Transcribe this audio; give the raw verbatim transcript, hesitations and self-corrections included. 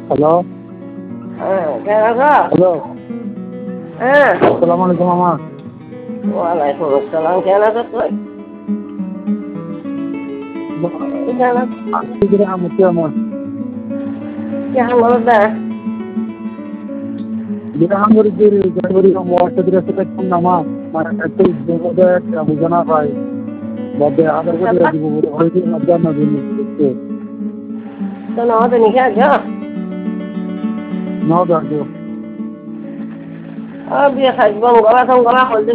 Hello. হ্যাঁ, কেমন আছো? হ্যালো। হ্যাঁ। আসসালামু আলাইকুম মামা। ওয়ালাইকুম আসসালাম। কেমন আছো তুই? কেমন আছো? গ্রাম কেমন? কেমন বলো না? গ্রাম গরিবের গরিব মহাসের সাথে কোন নামা মানে একটু বিপদে একটা বুঝনা পাই বদে আদার করে দিব বলে হয়তো মজা না দিন দেখতে তো না তো নিখে আছো? নাও দাঁড়িয়ে আর বিয়ে খাইবো গলা তো গলা হলদে